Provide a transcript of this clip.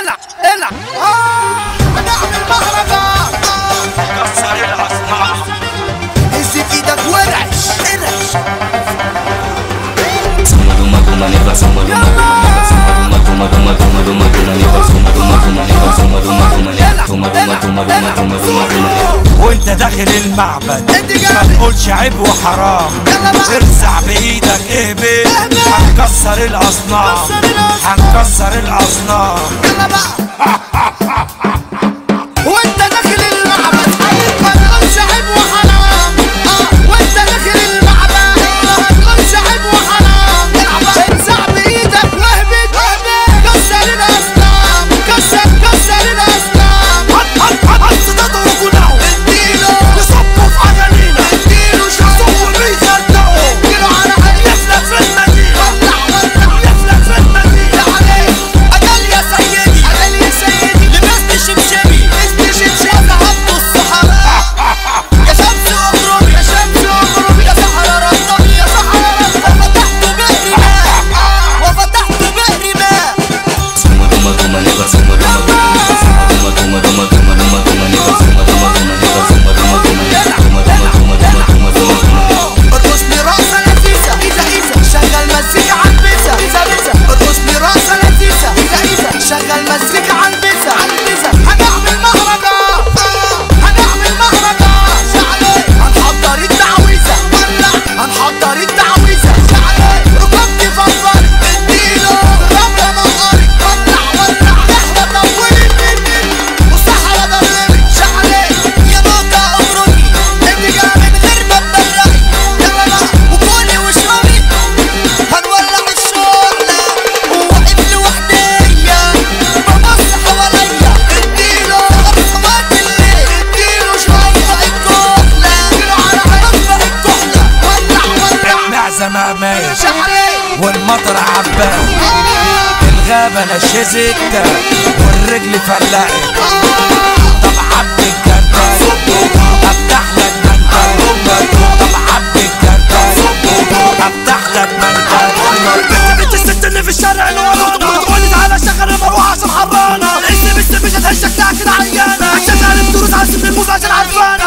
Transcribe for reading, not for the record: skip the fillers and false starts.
العب العب هنعمل مهرجان كسر الأصنام هز في ايدك ورعش ارعش وانت داخل المعبد ما تقولش عيب وحرام، ارزع بايدك اهبط هنكسر الاصنام هنكسر الاصنام. يلا بقى وانت داخل المعبد ما تقولش عيب وحرام، وانت داخل المعبد ما تقولش عيب وحرام. ارزع بايدك واهبط كسر الاصنام كسر الاصنام. هات تضربوا له اديله يصبوا في عجلينا اديله يصبوا بيصدقوا اديله على عيني يفلت في المدينة ولع يفلت في المدينة عليك أجل يا سيدي أجل يا سيدي لبست شمشمي لبست شمشمي وذهبت الصحراء يا شمس اغربي يا شمس اغربي يا صحراء رطبي يا صحراء رطبي وفتحت بئر ماء ارقص لي رقصة لذيذة إذا إذا شغل مزيكا عالبيزة إذا إذا ارقص لي رقصة لذيذة إذا إذا شغل مزيكا عالبيزة هنعمل مهرجان هنعمل مهرجان شعلي هنحضر التعويذة ولع هنحضر التعويذة شعلي ركبتي فضل اديله ربنا نهاري ولع احنا طولت والصحراء ضلمت شعلي يا نقطة اخرجي انت جاي من غير ما تبرقي يلا بقى وكلي واشربي هنولع الشغلة وواقف لوحديا ببص حواليا اديله صوت الليل اديله شوية الكحلة اديله على ربع الكحلة ولع المعزة مقماش شعلي والمطر عباس الغابة نشزت والرجل فلقت. طب عبد الجردل افتح لك منجل طب عبد الجردل افتح لك منجل. بنت الست اللي في الشارع ولد على شغل المروحة عشان حرانة الاسم مش هتهشك كده عيانة شغال الدروس على سن الموز عشان عرفانة.